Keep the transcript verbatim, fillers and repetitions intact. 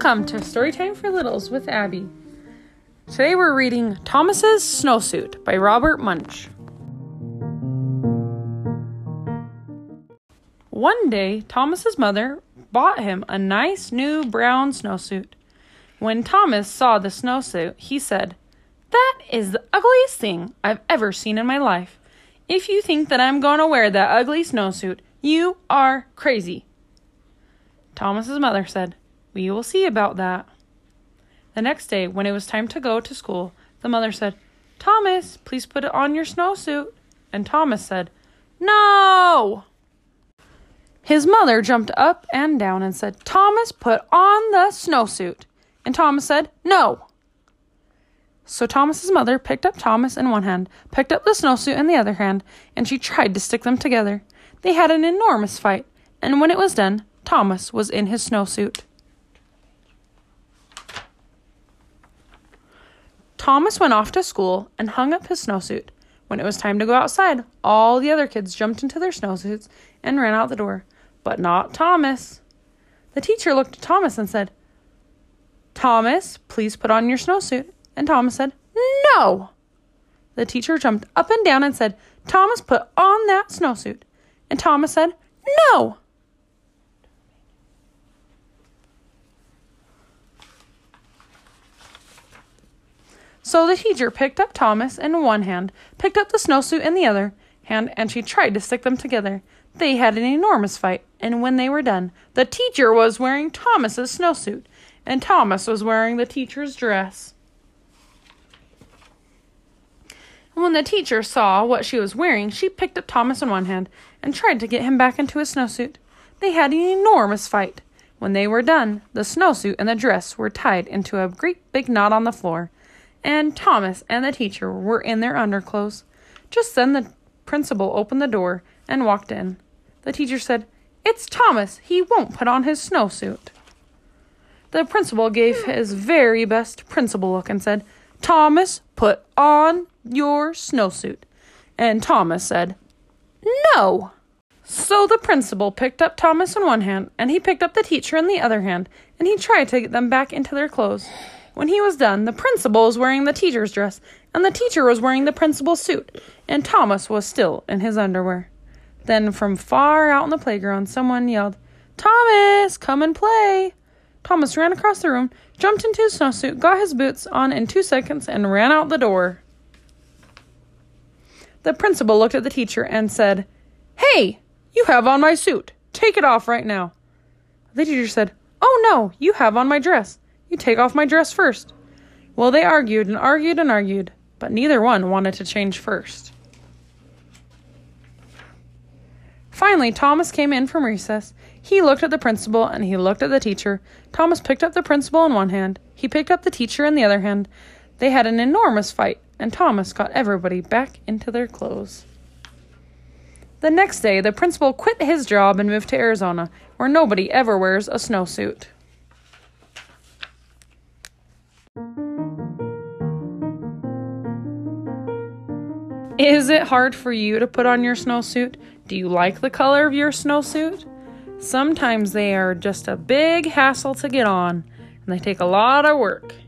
Welcome to Storytime for Littles with Abby. Today we're reading Thomas's Snowsuit by Robert Munsch. One day, Thomas's mother bought him a nice new brown snowsuit. When Thomas saw the snowsuit, he said, "That is the ugliest thing I've ever seen in my life. If you think that I'm going to wear that ugly snowsuit, you are crazy." Thomas's mother said, "We will see about that." The next day, when it was time to go to school, the mother said, "Thomas, please put on your snowsuit." And Thomas said, "No!" His mother jumped up and down and said, "Thomas, put on the snowsuit." And Thomas said, "No." So Thomas's mother picked up Thomas in one hand, picked up the snowsuit in the other hand, and she tried to stick them together. They had an enormous fight, and when it was done, Thomas was in his snowsuit. Thomas went off to school and hung up his snowsuit. When it was time to go outside, all the other kids jumped into their snowsuits and ran out the door, but not Thomas. The teacher looked at Thomas and said, "Thomas, please put on your snowsuit." And Thomas said, "No!" The teacher jumped up and down and said, "Thomas, put on that snowsuit." And Thomas said, "No!" So the teacher picked up Thomas in one hand, picked up the snowsuit in the other hand, and she tried to stick them together. They had an enormous fight, and when they were done, the teacher was wearing Thomas's snowsuit, and Thomas was wearing the teacher's dress. And when the teacher saw what she was wearing, she picked up Thomas in one hand and tried to get him back into his snowsuit. They had an enormous fight. When they were done, the snowsuit and the dress were tied into a great big knot on the floor, and Thomas and the teacher were in their underclothes. Just then the principal opened the door and walked in. The teacher said, "It's Thomas. He won't put on his snowsuit." The principal gave his very best principal look and said, "Thomas, put on your snowsuit." And Thomas said, "No." So the principal picked up Thomas in one hand, and he picked up the teacher in the other hand, and he tried to get them back into their clothes. When he was done, the principal was wearing the teacher's dress, and the teacher was wearing the principal's suit, and Thomas was still in his underwear. Then from far out in the playground, someone yelled, "Thomas, come and play." Thomas ran across the room, jumped into his snowsuit, got his boots on in two seconds, and ran out the door. The principal looked at the teacher and said, "Hey, you have on my suit. Take it off right now." The teacher said, "Oh no, you have on my dress. You take off my dress first." Well, they argued and argued and argued, but neither one wanted to change first. Finally, Thomas came in from recess. He looked at the principal and he looked at the teacher. Thomas picked up the principal in one hand. He picked up the teacher in the other hand. They had an enormous fight, and Thomas got everybody back into their clothes. The next day, the principal quit his job and moved to Arizona, where nobody ever wears a snowsuit. Is it hard for you to put on your snowsuit? Do you like the color of your snowsuit? Sometimes they are just a big hassle to get on, and they take a lot of work.